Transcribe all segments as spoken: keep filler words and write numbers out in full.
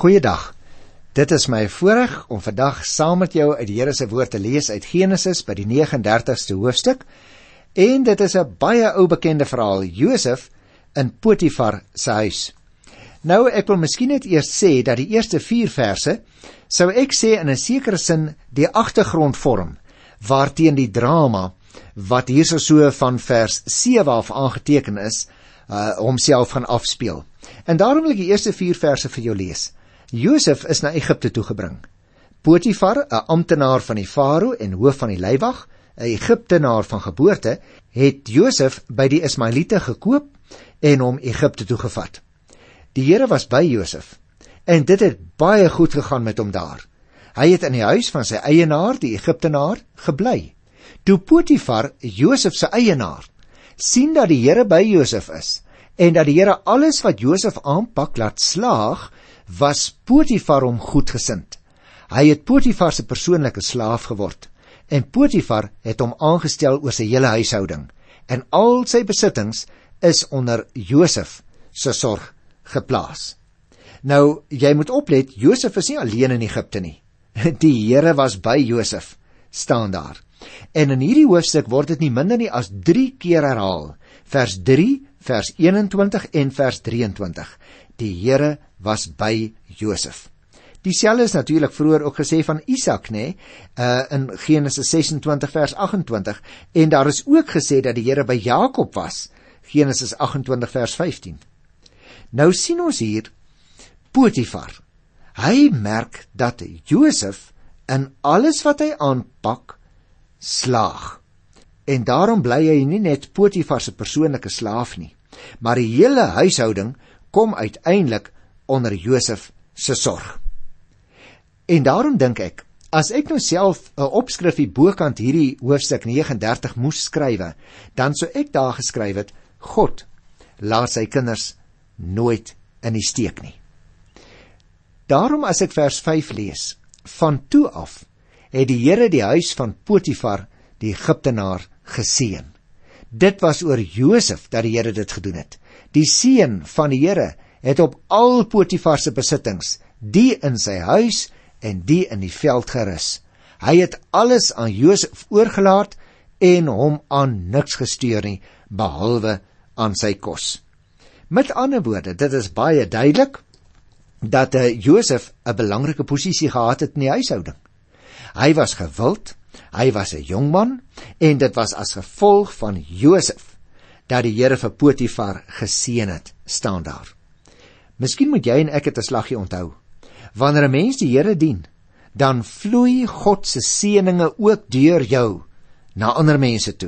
Goeiedag, dit is my voorreg om vandag saam met jou uit die Here se woord te lees uit Genesis by die nege en dertigste hoofstuk. En dit is 'n baie ou bekende verhaal, Josef in Potifar se huis. Nou, ek wil miskien net eers sê dat die eerste vier verse, sou ek sê in 'n sekere sin die agtergrond vorm, waarteen die drama, wat hierso so van vers sewe af aangeteken is, uh, homself gaan afspeel. En daarom wil ek die eerste vier verse vir jou lees. Josef is na Egipte toegebring. Potifar, 'n amptenaar van die farao en hoof van die leiwag, 'n Egiptenaar van geboorte, het Josef by die Ismaeliete gekoop en hom Egipte toegevat. Die Here was by Josef, en dit het baie goed gegaan met hom daar. Hy het in die huis van sy eienaar, die Egiptenaar, gebly. Toe Potifar, Josef se eienaar, sien dat die Here by Josef is, en dat die Here alles wat Josef aanpak laat slaag, was Potifar hom goedgesind. Hy het Potifar se persoonlike slaaf geword, en Potifar het hom aangestel oor sy hele huishouding, en al sy besittings is onder Josef se sorg geplaas. Nou, jy moet oplet, Josef is nie alleen in Egipte nie. Die Here was by Josef, staan daar. En in hierdie hoofstuk word dit nie minder nie as drie keer herhaal, vers drie, vers eenentwintig en vers drieëntwintig. Die Here was by Josef. Dieselfde is natuurlik vroeër ook gesê van Isak, nê, uh, in Genesis sesentwintig vers agentwintig, en daar is ook gesê dat die Here by Jakob was, Genesis agentwintig vers vyftien. Nou sien ons hier Potifar. Hy merk dat Josef in alles wat hy aanpak slaag. En daarom bly hy nie net Potifar se persoonlike slaaf nie, maar die hele huishouding kom uiteindelik onder Josef se sorg. En daarom dink ek, as ek nou self 'n opskrifie bokant hierdie hoofstuk nege en dertig moes skrywe, dan sou ek daar geskryf het, God laat sy kinders nooit in die steek nie. Daarom as ek vers vyf lees, van toe af het die Here die huis van Potifar, die Egiptenaar, geseën. Dit was oor Josef dat die Here dit gedoen het. Die seën van die Here het op al Potifar se besittings, die in sy huis en die in die veld gerus. Hy het alles aan Josef oorgelaat en hom aan niks gesteur nie, behalwe aan sy kos. Met ander woorde, dit is baie duidelik dat uh, Josef 'n belangrike posisie gehad het in die huishouding. Hy was gewild, hy was 'n jong man, en dit was as gevolg van Josef dat die Here vir Potifar geseën het, staan daar. Miskien moet jy en ek het 'n slaggie onthou. Wanneer 'n mens die Here dien, dan vloei God se seëninge ook deur jou na ander mense toe.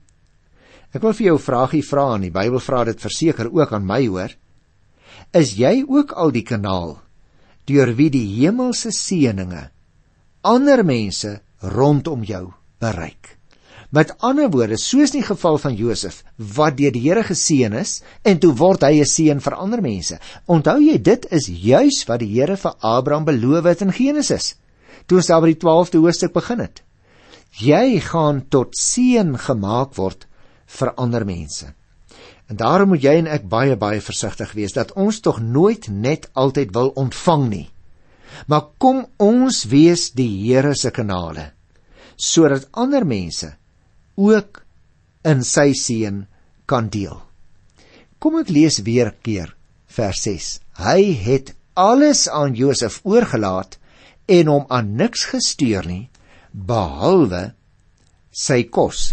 Ek wil vir jou 'n vraagie vra, en die Bybel vra dit verseker ook aan my, hoor. Is jy ook al die kanaal deur wie die hemelse seëninge ander mense rondom jou bereik? Met ander woorde, soos in die geval van Josef, wat deur die Here geseën is, en toe word hy 'n seën vir ander mense. Onthou jy, dit is juis wat die Here vir Abraham beloof het in Genesis, toe ons daar by die twaalfde hoofstuk begin het. Jy gaan tot seën gemaak word vir ander mense. En daarom moet jy en ek baie, baie versigtig wees, dat ons tog nooit net altyd wil ontvang nie. Maar kom ons wees die Here se kanale, sodat ander mense ook in sy seën kan deel. Kom ek lees weer keer vers ses. Hy het alles aan Josef oorgelaat en hom aan niks gesteur nie, behalwe sy kos.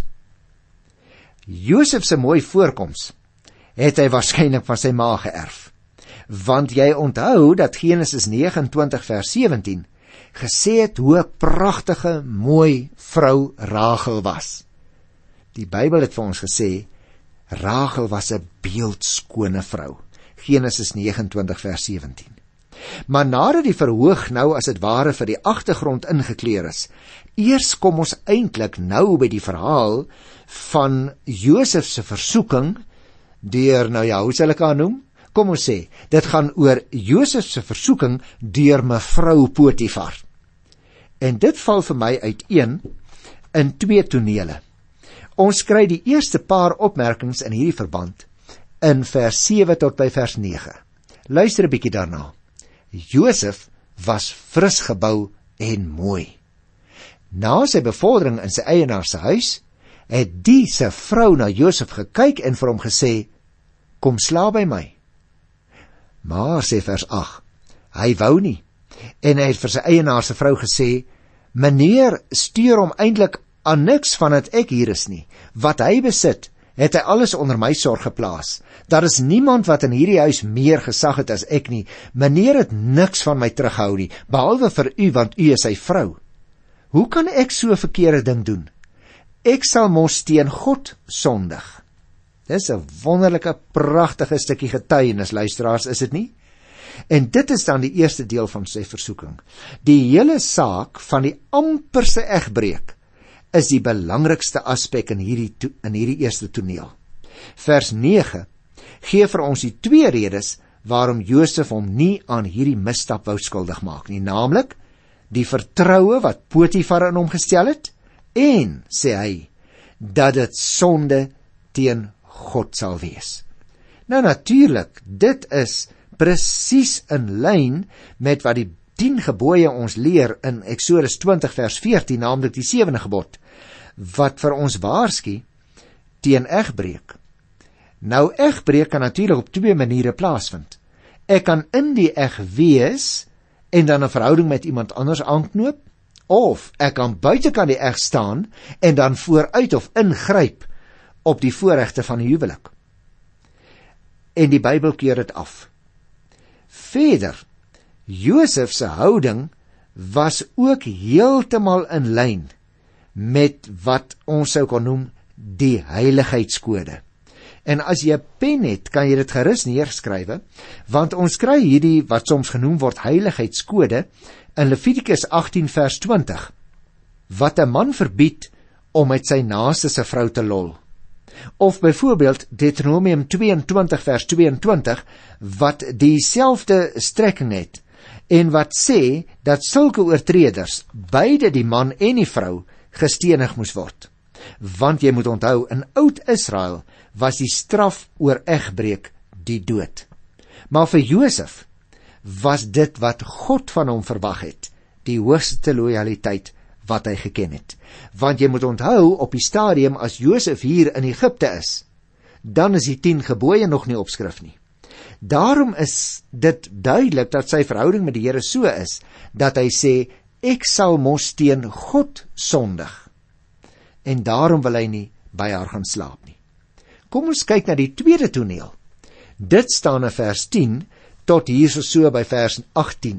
Josef se mooi voorkoms het hy waarskynlik van sy ma geërf, want jy onthou dat Genesis nege en twintig vers sewentien gesê het hoe 'n pragtige, mooi vrou Rachel was. Die Bybel het vir ons gesê, Rachel was 'n beeldskone vrou. Genesis nege en twintig vers sewentien. Maar nadat die verhoog nou as dit ware vir die agtergrond ingekleer is, eers kom ons eintlik nou by die verhaal van Josef se versoeking deur, nou ja, hoe sal ek haar noem? Kom ons sê, dit gaan oor Josef se versoeking deur mevrou Potifar. En dit val vir my uiteen in twee tonele. Ons kry die eerste paar opmerkings in hierdie verband in vers sewe tot by vers nege. Luister 'n bietjie daarna. Josef was fris gebou en mooi. Na sy bevordering in sy eienaar se huis, het die se vrou na Josef gekyk en vir hom gesê, kom slaap by my. Maar, sê vers agt, hy wou nie, en hy het vir sy eienaar se vrou gesê, meneer stuur hom eintlik aan niks van dat ek hier is nie. Wat hy besit, het hy alles onder my sorg geplaas. Daar is niemand wat in hierdie huis meer gesag het as ek nie. Meneer het niks van my teruggehou nie, behalwe vir u, want u is sy vrou. Hoe kan ek so 'n verkeerde ding doen? Ek sal mos teen God sondig. Dis 'n wonderlike, pragtige stukkie getuienis, luisteraars, is dit nie? En dit is dan die eerste deel van sy versoeking. Die hele saak van die amperse egbreek is die belangrikste aspek in hierdie, in hierdie eerste toneel. Vers nege gee vir ons die twee redes waarom Josef hom nie aan hierdie misstap wou skuldig maak nie, naamlik die vertroue wat Potifar in hom gestel het, en, sê hy, dat dit sonde teen God sal wees. Nou natuurlik, dit is presies in lyn met wat die tien gebooie ons leer in Eksodus twintig vers veertien, naamlik die sewende gebod, wat vir ons waarsku teen egbreek. Nou, egbreek kan natuurlik op twee maniere plaasvind. Ek kan in die eg wees en dan 'n verhouding met iemand anders aanknoop, of ek kan buitekant die eg staan en dan vooruit of ingryp op die voorregte van die huwelik. En die Bybel keur dit af. Verder, Josef se houding was ook heeltemal in lyn met wat ons sou kan noem die heiligheidskode. En as jy 'n pen het, kan jy dit gerus neerskrywe, want ons kry hierdie wat soms genoem word heiligheidskode in Levitikus agtien vers twintig, wat 'n man verbied om met sy naaste se vrou te lol. Of byvoorbeeld Deuteronomium twee en twintig vers twee en twintig, wat dieselfde strekking het, en wat sê dat sulke oortreders, beide die man en die vrou, gestenig moes word. Want jy moet onthou, in oud Israel was die straf oor egbreek die dood. Maar vir Josef was dit wat God van hom verwag het, die hoogste lojaliteit wat hy geken het. Want jy moet onthou, op die stadium as Josef hier in Egipte is, dan is die tien gebooie nog nie op skrif nie. Daarom is dit duidelik dat sy verhouding met die Here so is, dat hy sê, ek sal mos teen God sondig. En daarom wil hy nie by haar gaan slaap nie. Kom ons kyk na die tweede toneel. Dit staan in vers tien, tot hier so by vers agttien.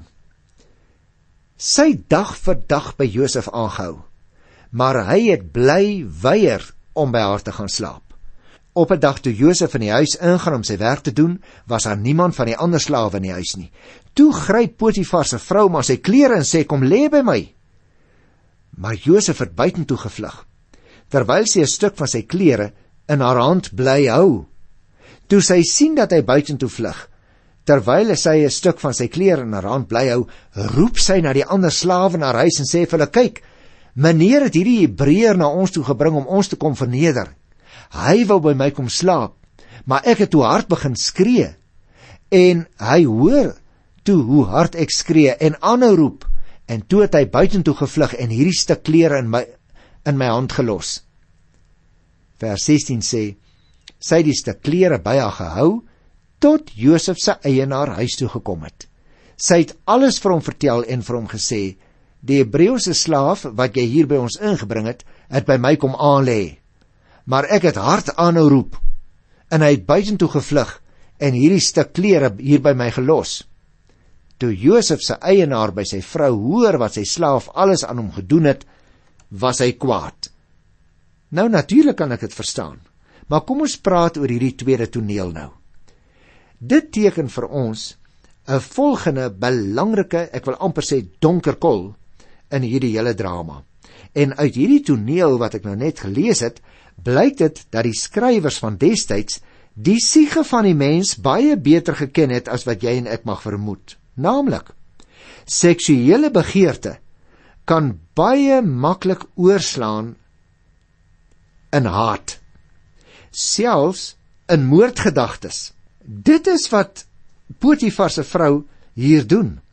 Sy dag vir dag by Josef aangehou, maar hy het bly weier om by haar te gaan slaap. Op 'n dag toe Josef in die huis ingaan om sy werk te doen, was daar niemand van die ander slawe in die huis nie. Toe gryp Potifar se vrou maar sy klere en sê, kom lê by my. Maar Josef het buitentoe gevlug, terwyl sy 'n stuk van sy klere in haar hand bly hou. Toe sy sien dat hy buitentoe vlug, terwyl sy 'n stuk van sy klere in haar hand bly hou, roep sy na die ander slawe in haar huis en sê vir hulle, kyk, meneer het hierdie Hebreër na ons toe gebring om ons te kom verneder. Hy wou by my kom slaap, maar ek het toe hard begin skree, en hy hoor toe hoe hard ek skree en aanhou roep, en toe het hy buitentoe gevlug en hierdie stuk klere in my, in my hand gelos. Vers sestien sê, sy het die stuk klere by haar gehou, tot Josef se eienaar huis toe gekom het. Sy het alles vir hom vertel en vir hom gesê, die Hebreëse slaaf wat jy hier by ons ingebring het, het by my kom aanlê. Maar ek het hard aanhou roep, en hy het buitentoe gevlug, en hierdie stuk klere hier by my gelos. Toe Josef se eienaar by sy vrou hoor wat sy slaaf alles aan hom gedoen het, was hy kwaad. Nou natuurlik kan ek dit verstaan, maar kom ons praat oor hierdie tweede toneel nou. Dit teken vir ons 'n volgende belangrike, ek wil amper sê donker kol, in hierdie hele drama. En uit hierdie toneel wat ek nou net gelees het, blyk dit dat die skrywers van destyds die siege van die mens baie beter geken het as wat jy en ek mag vermoed. Naamlik, seksuele begeerte kan baie maklik oorslaan in haat, selfs in moordgedagtes. Dit is wat Potifar se vrou hier doen.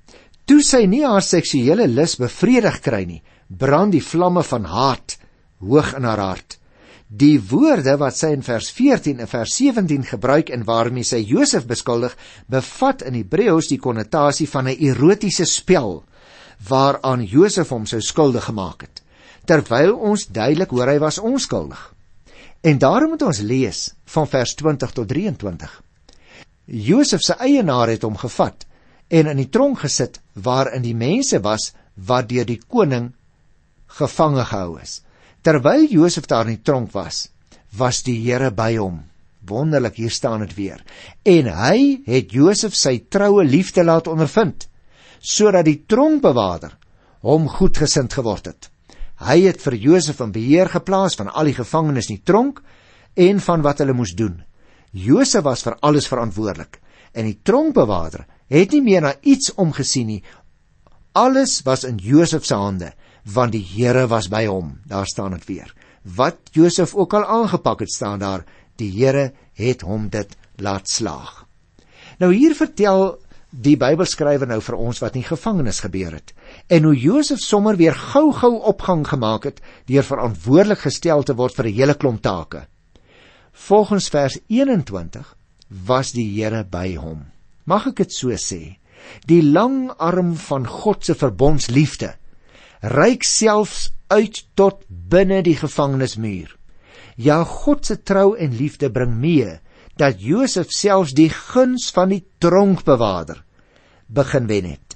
Toe sy nie haar seksuele lus bevredig kry nie, brand die vlamme van haat hoog in haar hart. Die woorde wat sy in vers veertien en vers sewentien gebruik en waarmee sy Josef beskuldig, bevat in Hebreëus die konnotasie van 'n erotiese spel, waaraan Josef hom sou skuldig gemaak het, terwyl ons duidelik hoor hy was onskuldig. En daarom moet ons lees van vers twintig tot drieëntwintig. Josef se eienaar het hom gevat en in die tronk gesit, waarin die mense was wat deur die koning gevange gehou is. Terwyl Josef daar in die tronk was, was die Here by hom. Wonderlik, hier staan het weer. En hy het Josef sy troue liefde laat ondervind, sodat die tronkbewaarder hom goedgesind geword het. Hy het vir Josef in beheer geplaas van al die gevangenes in die tronk en van wat hulle moes doen. Josef was vir alles verantwoordelik en die tronkbewaarder het nie meer na iets omgesien nie. Alles was in Josef se hande, want die Here was by hom. Daar staan het weer. Wat Josef ook al aangepak het, staan daar, die Here het hom dit laat slaag. Nou hier vertel die Bybelskrywer nou vir ons wat in gevangenis gebeur het, en hoe Josef sommer weer gou-gou opgang gemaak het, deur verantwoordelik gestel te word vir 'n hele klomp take. Volgens vers eenentwintig was die Here by hom. Mag ek dit so sê? Die lang arm van God se verbondsliefde reik selfs uit tot binne die gevangenismuur. Ja, God se trou en liefde bring mee dat Josef selfs die guns van die tronkbewaarder begin wen het.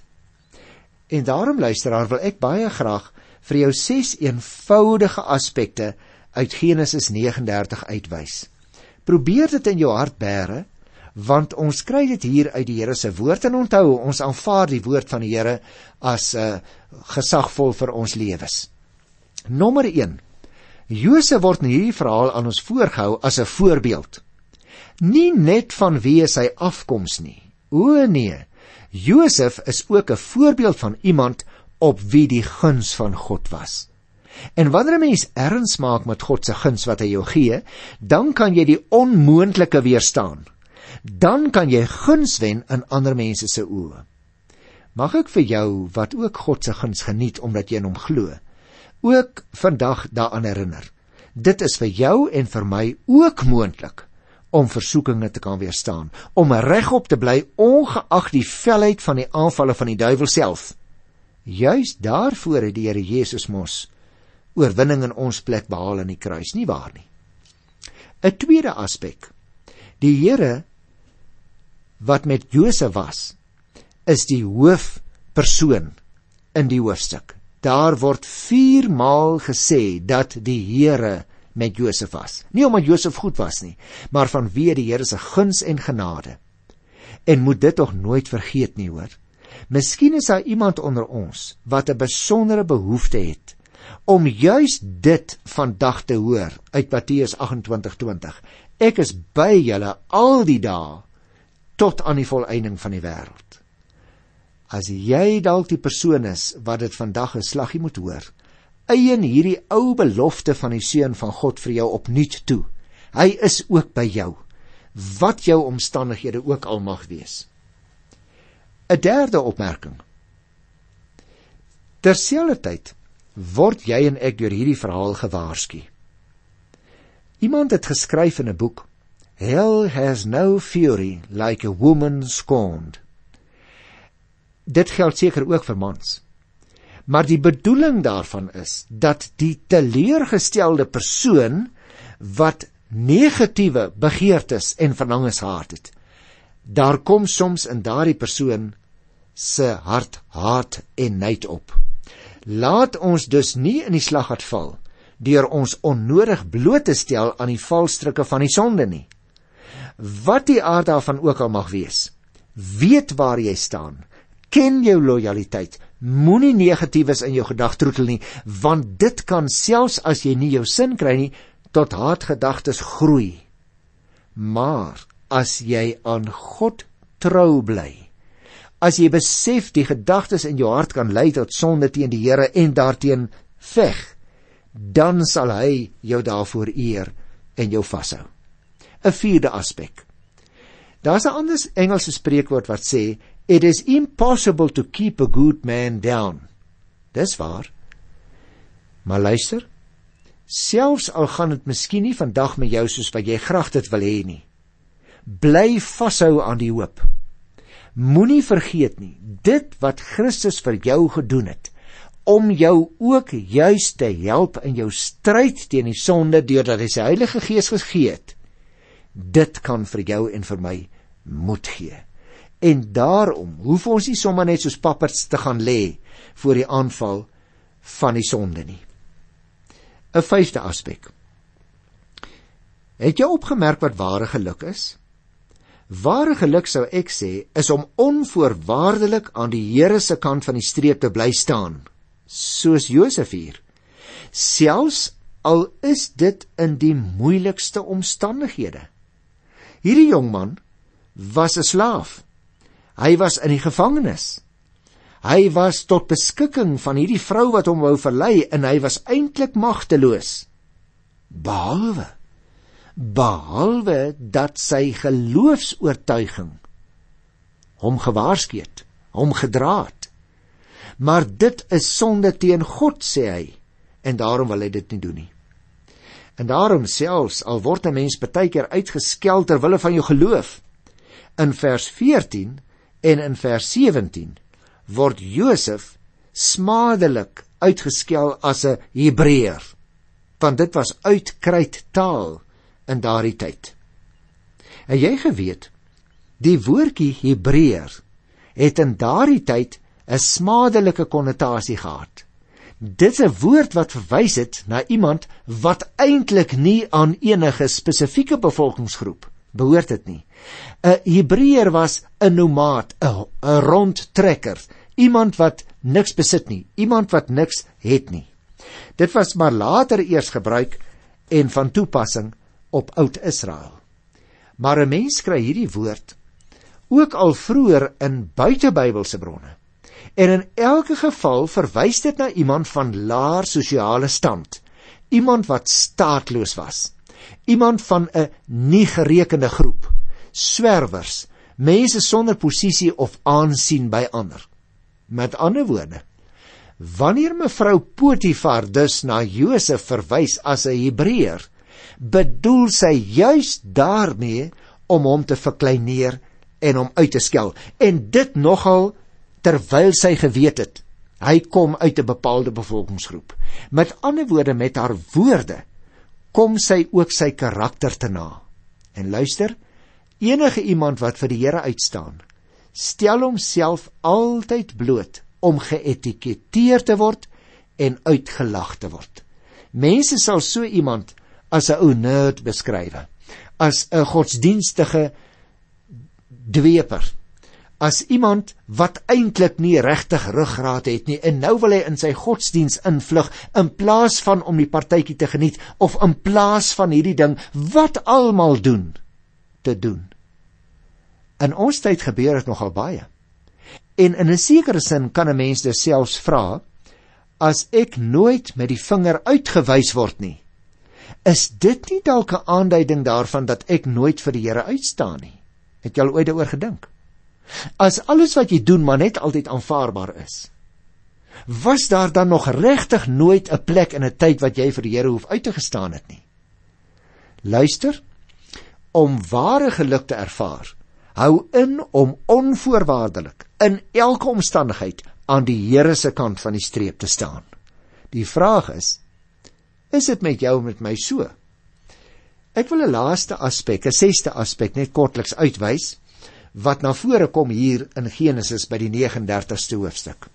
En daarom, luisteraar, wil ek baie graag vir jou ses eenvoudige aspekte uit Genesis nege en dertig uitwys. Probeer dit in jou hart bære, want ons kry dit hier uit die Here se woord, en onthou, ons aanvaar die woord van die Here as uh, gesagvol vir ons lewens. Nommer een, Josef word in hierdie verhaal aan ons voorgehou as 'n voorbeeld. Nie net vanweë sy afkoms nie. O nee, Josef is ook 'n voorbeeld van iemand op wie die guns van God was. En wanneer 'n mens erns maak met God se guns wat hy jou gee, dan kan jy die onmoontlike weerstaan. Dan kan jy guns wen in ander mense se oë. Mag ek vir jou, wat ook God se guns geniet omdat jy in hom glo, ook vandag daaraan herinner. Dit is vir jou en vir my ook moontlik om versoekinge te kan weerstaan, om regop te bly ongeag die felheid van die aanvalle van die duiwel self. Juist daarvoor het die Here Jesus mos oorwinning in ons plek behaal in die kruis, nie waar nie? 'n Tweede aspek. Die Here wat met Josef was, is die hoofpersoon in die hoofstuk. Daar word viermaal gesê dat die Here met Josef was. Nie omdat Josef goed was nie, maar vanweë die Here se guns en genade. En moet dit tog nooit vergeet nie, hoor. Miskien is daar iemand onder ons wat 'n besondere behoefte het om juis dit vandag te hoor uit Matteus agt en twintig twintig. Ek is by julle al die dae tot aan die volëinding van die wêreld. As jy dalk die persoon is wat dit vandag 'n slaggie moet hoor, eien hierdie ou belofte van die Seun van God vir jou opnuut toe. Hy is ook by jou, wat jou omstandighede ook al mag wees. 'n Derde opmerking. Terselfdertyd word jy en ek deur hierdie verhaal gewaarsku. Iemand het geskryf in 'n boek, Hell has no fury like a woman scorned. Dit geld seker ook vir mans. Maar die bedoeling daarvan is dat die teleurgestelde persoon wat negatiewe begeertes en verlangens gehad het, daar kom soms in daardie persoon se hart haat en nyd op. Laat ons dus nie in die slaggat val deur ons onnodig bloot te stel aan die valstrikke van die sonde nie. Wat die aard daarvan ook al mag wees, weet waar jy staan, ken jou lojaliteit, moenie negatiefs in jou gedagtroetel nie, want dit kan selfs as jy nie jou sin kry nie, tot haatgedagtes groei. Maar as jy aan God trou bly, as jy besef die gedagtes in jou hart kan lei tot sonde teen die Here en daarteen veg, dan sal hy jou daarvoor eer en jou vashou. 'n Vierde aspek. Daar's 'n ander Engelse spreekwoord wat sê, It is impossible to keep a good man down. Dis waar. Maar luister, selfs al gaan dit miskien nie vandag met jou soos wat jy graag dit wil hê nie, bly vashou aan die hoop. Moenie vergeet nie, dit wat Christus vir jou gedoen het, om jou ook juist te help in jou stryd teen die sonde, deurdat hy sy Heilige Gees gegee het, dit kan vir jou en vir my moed gee. En daarom hoef ons nie sommer net soos papperts te gaan lê voor die aanval van die sonde nie. 'n Vyfde aspek. Het jy opgemerk wat ware geluk is? Ware geluk, sou ek sê, is om onvoorwaardelik aan die Here se kant van die streep te bly staan, soos Josef hier. Selfs al is dit in die moeilikste omstandighede. Hierdie jongman was 'n slaaf. Hy was in die gevangenis. Hy was tot beskikking van hierdie vrou wat hom wou verlei, en hy was eintlik magteloos. Behalwe, behalwe dat sy geloofsoortuiging hom gewaarsku het, hom gedra het. Maar dit is sonde teen God, sê hy, en daarom wil hy dit nie doen nie. En daarom selfs, al word 'n mens baie keer uitgeskel ter wille van jou geloof, in vers veertien en in vers sewentien, word Josef smadelik uitgeskel as 'n Hebreër, want dit was uitkruit taal in daardie tyd. En jy geweet, die woordjie Hebreër het in daardie tyd 'n smadelike konnotasie gehad. Dit is 'n woord wat verwys het na iemand wat eintlik nie aan enige spesifieke bevolkingsgroep behoort het nie. 'n Hebreër was 'n nomaat, 'n rondtrekker, iemand wat niks besit nie, iemand wat niks het nie. Dit was maar later eers gebruik en van toepassing op Oud-Israel. Maar 'n mens kry hierdie woord ook al vroeër in buitebybelse bronne. En in elke geval verwys dit na iemand van laer sosiale stand, iemand wat staatloos was, iemand van 'n nie gerekende groep, swerwers, mense sonder posisie of aansien by ander. Met ander woorde, wanneer mevrou Potifar dus na Josef verwys as 'n Hebreër, bedoel sy juist daarmee om hom te verkleineer en hom uit te skel, en dit nogal terwyl sy geweet het, hy kom uit 'n bepaalde bevolkingsgroep. Met ander woorde, met haar woorde, kom sy ook sy karakter te na. En luister, enige iemand wat vir die Here uitstaan, stel homself altyd bloot om geetiketeer te word en uitgelag te word. Mense sal so iemand as 'n ou nerd beskryf, as 'n godsdienstige dweper, as iemand wat eintlik nie regtig ruggraat het nie, en nou wil hy in sy godsdiens invlug, in plaas van om die partytjie te geniet, of in plaas van hierdie ding, wat almal doen, te doen. In ons tyd gebeur dit nogal baie. En in 'n sekere sin kan 'n mens dus selfs vra, as ek nooit met die vinger uitgewys word nie, is dit nie dalk 'n aanduiding daarvan dat ek nooit vir die Here uitstaan nie? Het jy al ooit daaroor gedink? As alles wat jy doen maar net altyd aanvaarbaar is, was daar dan nog regtig nooit 'n plek in 'n tyd wat jy vir die Here hoef uit te gestaan het nie? Luister, om ware geluk te ervaar, hou in om onvoorwaardelik, in elke omstandigheid, aan die Here se kant van die streep te staan. Die vraag is, is dit met jou en met my so? Ek wil 'n laaste aspek, 'n sesde aspek, net kortliks uitwys, wat na vore kom hier in Genesis by die negentig en dertigste hoofstuk.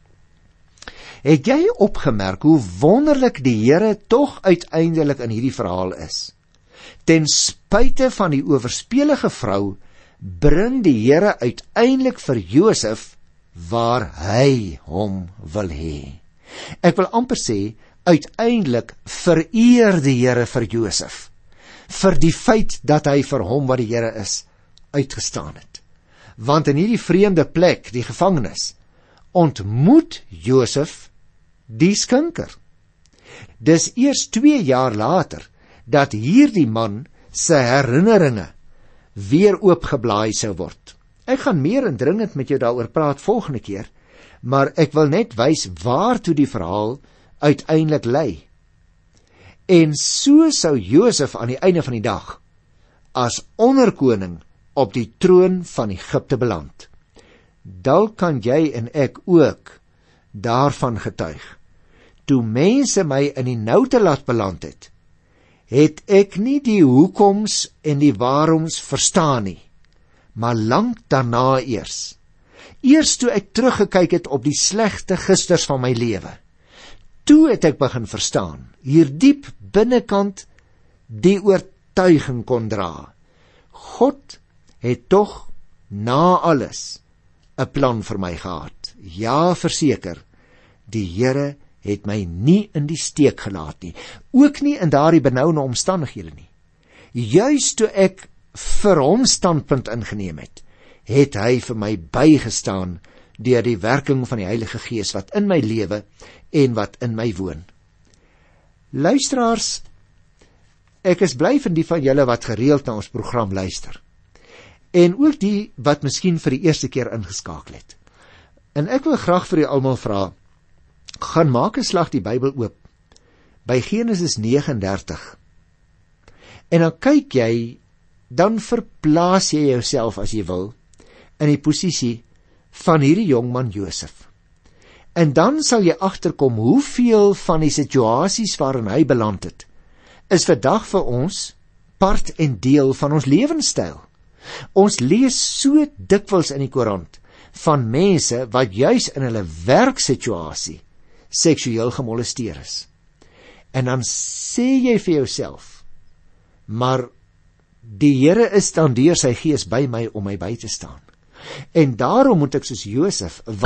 Het jy opgemerk hoe wonderlik die Here tog uiteindelik in hierdie verhaal is? Ten spyte van die oorspelige vrou, bring die Here uiteindelik vir Josef waar hy hom wil hê. Ek wil amper sê, uiteindelik vereer die Here vir Josef, vir die feit dat hy vir hom wat die Here is, uitgestaan het. Want in hierdie vreemde plek, die gevangenis, ontmoet Josef die skinker. Dis eers twee jaar later, dat hierdie man sy herinneringe weer oopgeblaai sou word. Ek gaan meer indringend met jou daaroor praat volgende keer, maar ek wil net wys waartoe die verhaal uiteindelik lei. En so sou Josef aan die einde van die dag as onderkoning op die troon van Egipte beland. Dalk kan jy en ek ook daarvan getuig. Toe mense my in die noute laat beland het, het ek nie die hoekoms en die waaroms verstaan nie, maar lank daarna eers. Eers toe ek teruggekyk het op die slegte gisters van my lewe, toe het ek begin verstaan, hier diep binnekant die oortuiging kon dra. God het tog na alles 'n plan vir my gehad. Ja, verseker, die Here het my nie in die steek gelaat nie, ook nie in daardie benoude omstandighede nie. Juist toe ek vir hom standpunt ingeneem het, het hy vir my bygestaan deur die werking van die Heilige Gees wat in my lewe en wat in my woon. Luisteraars, ek is bly vir die van julle wat gereeld na ons program luister, en ook die wat miskien vir die eerste keer ingeskakel het. En ek wil graag vir julle almal vra, gaan maak 'n slag die Bybel oop by Genesis nege en dertig. En dan kyk jy, dan verplaas jy jouself as jy wil in die posisie van hierdie jongman Josef. En dan sal jy agterkom hoeveel van die situasies waarin hy beland het, is vandag vir ons part en deel van ons lewenstyl. Ons lees so dikwels in die koerant van mense wat juis in hulle werksituasie seksueel gemolesteer is. En dan sê jy vir jouself, maar die Here is dan deur sy Gees by my om my by te staan. En daarom moet ek soos Josef